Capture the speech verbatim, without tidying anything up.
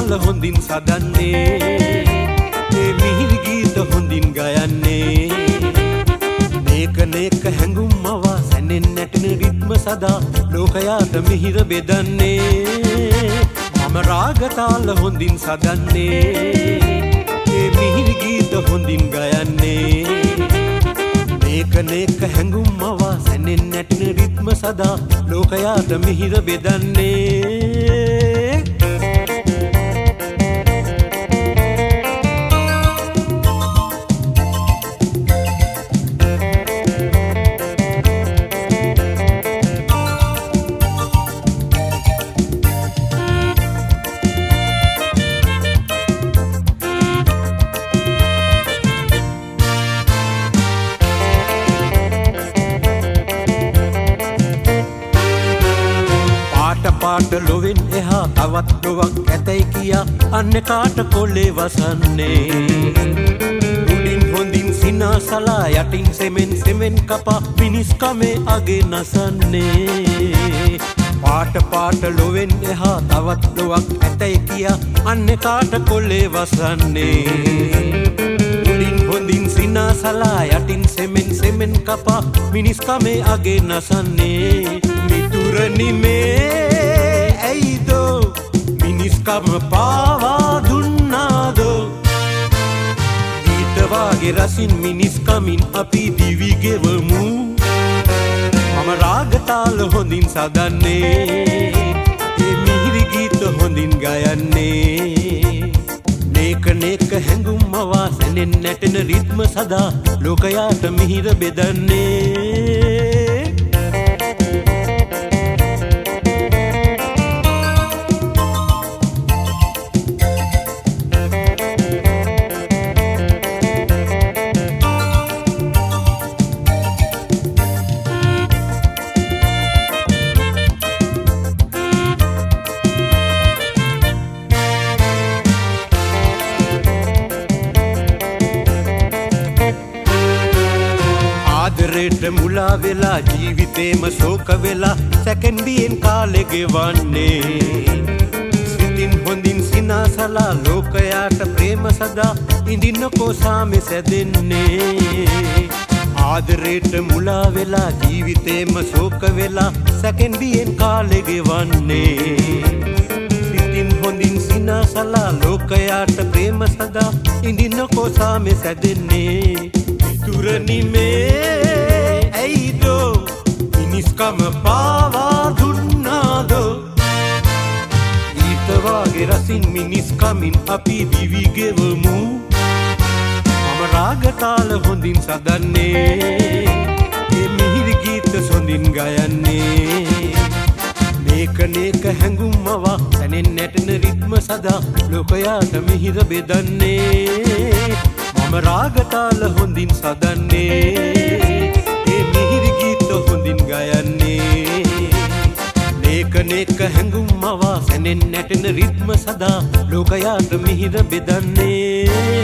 තාල හොඳින් සදන්නේ ඒ මිහිරි ගීත හොඳින් ගයන්නේ නේක නේක හැඟුම් මවා සැනෙන් නැටෙන රිද්ම සදා ලෝකයාට මිහිර බෙදන්නේ මම රාග තාල හොඳින් සදන්නේ ඒ මිහිරි ගීත හොඳින් ගයන්නේ නේක නේක හැඟුම් මවා සැනෙන් නැටෙන රිද්ම සදා ලෝකයාට මිහිර බෙදන්නේ පාට ලොවෙන් එහා තවත් ලොවක් ඇතැයි කියා අන්න කාට කොල්ලේ වසන්නේ උඩින් හොඳින් සිනාසලා යටින් සෙමෙන් සෙමෙන් කපා මිනිස්කමේ අගේ නසන්නේ පාට පාට ලොවෙන් එහා තවත් ලොවක් ඇතැයි කියා අන්න කාට කොල්ලේ වසන්නේ උඩින් හොඳින් සිනාසලා යටින් සෙමෙන් සෙමෙන් කපා මිනිස්කමේ අගේ නසන්නේ මිතුරනි මේ ඇයිදෝ මිනිස්කම පාවා දුන්නාදෝ ගීතවාගේ රසින් මිනිස්කමින් අපි දිවි ගෙවමු මම රාගතාල හොඳින් සදන්නේ ඒ මිහිරි ගීත හොඳින් ගයන්නේ නේක නේක හැඟුම් මවා සැනෙන් නැටෙන රිද්ම සදා ලෝකයාට මිහිර බෙදන්නේ ආදරේට මුලා වෙලා ජීවිතේම ශෝක වෙලා සැකෙන්ඩියෙන් කාලෙ ගෙවන්නේ සිතින් හොඳින් සිනාසලා ලෝකයාට ප්‍රේම සදා ඉඳින්නකෝ සාමෙ සැදෙන්නේ ආදරේට මුලා වෙලා ජීවිතේම ශෝක වෙලා සැකෙන්ඩියෙන් කාලෙ ගෙවන්නේ සිතින් හොඳින් සිනාසලා ලෝකයාට ප්‍රේම සදා ඉඳින්නකෝ සාමෙ සැදෙන්නේ මිතුරනි මේ ඇයිදෝ මිනිස්කම පාවා දුන්නාදෝ ගීතවාගේ රසින් මිනිස්කමින් අපි දිවි ගෙවමු මම රාගතාල හොඳින් සදන්නේ ඒ මිහිරි ගීත හොඳින් ගයන්නේ නේක නේක හැඟුම් මවා සැනෙන් නැටෙන රිද්ම සදා ලෝකයාට මිහිර බෙදන්නේ මම රාගතාල හොඳින් සදන්නේ ඒ මිහිරි ගීත හොඳින් ගයන්නේ නේක නේක හැඟුම් මවා සැනෙන් නැටෙන රිද්ම සදා ලෝකයාට මිහිර බෙදන්නේ